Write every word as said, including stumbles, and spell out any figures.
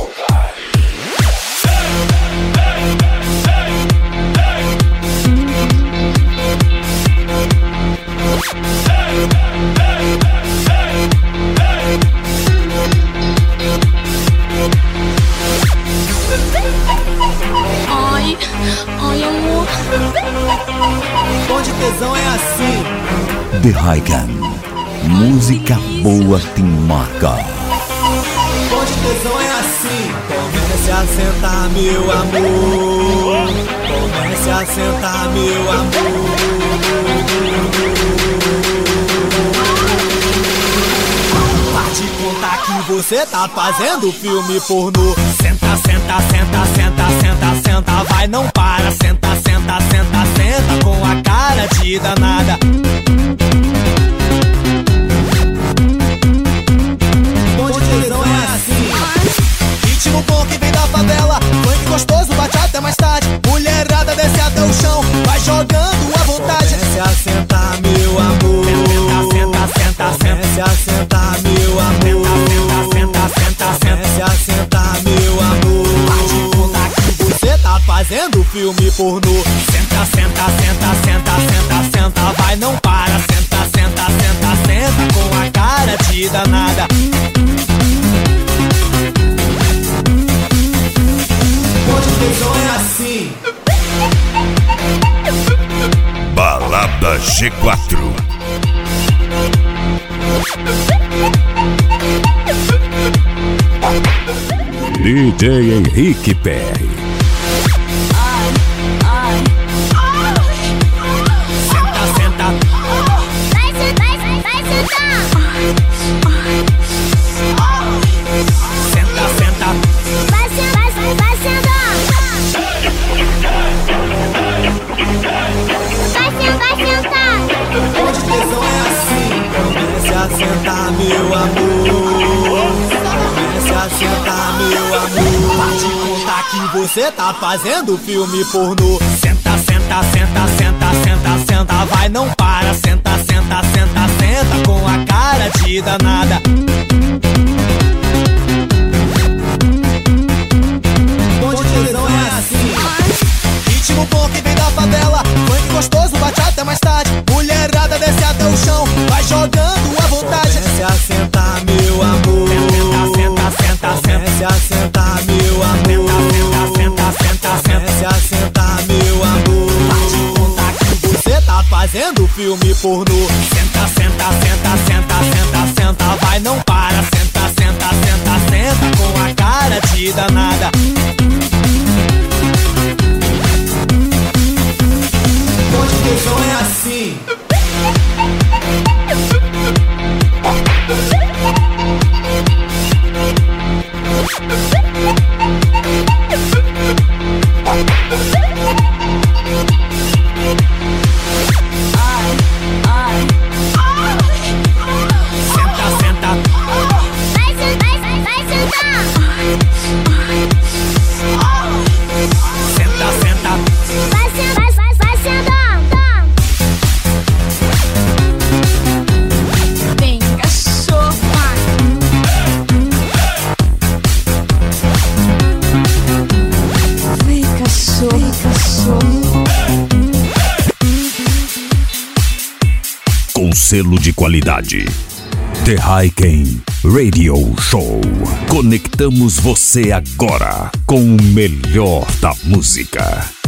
Ai, ai, amor. Bom de tesão é assim. The Hyken. Música boa te marca. Bom de tesão é assim. Comece a sentar, meu amor. Comece a sentar, meu amor. Pode contar que você tá fazendo filme pornô. Senta, senta, senta, senta, senta, senta. Vai, não para. Senta, senta, senta, senta. Com a cara de danada. Ritmo bom que vem da favela, funk gostoso, bate até mais tarde. Mulherada desce até o chão, vai jogando à vontade. Comece a sentar, meu amor. Senta, senta, senta, senta. Comece a sentar, meu amor. Senta, senta, senta, senta. Comece a sentar, meu amor. Pode contar que você tá fazendo filme pornô. Senta, senta, senta, senta, senta, senta. Vai, não para. Senta, senta, senta, senta. Com a cara de danada. Tesão é assim. Balada G quatro. D J Henrique P R. Ai, ai. Senta, senta. Vai, vai, vai sentar. Senta, senta. Vai, vai, vai sentar. Bom de tesão é assim. Comece a sentar, meu amor. Comece a sentar, meu amor. Pode contar que você tá fazendo filme pornô. Senta, senta, senta, senta, senta, senta. Vai, não para. Senta, senta, senta, senta. Com a cara de danada. Bom de tesão é assim. Ritmo bom que vem da favela, funk gostoso, bate até mais tarde. Mulherada desce até o chão, vai jogando à vontade. Comece a sentar, meu amor. Senta, senta, senta, senta. Comece a sentar, meu amor. Senta, senta, senta, senta. Comece a sentar, meu amor. Pode contar que você tá fazendo filme pornô. Senta, senta, senta, senta, senta, senta. Vai, não para. Senta, senta, senta, senta. Com a cara de danada. Bom de tesão é assim. Ai, ai. Senta, senta. Vai, vai, vai sentar. Senta, senta. Vai, vai, vai, vai sentar. Vem, cachorra. Vem, cachorro, vem, cachorro. Com selo de qualidade. The Hyken Radio Show. Conectamos você agora com o melhor da música.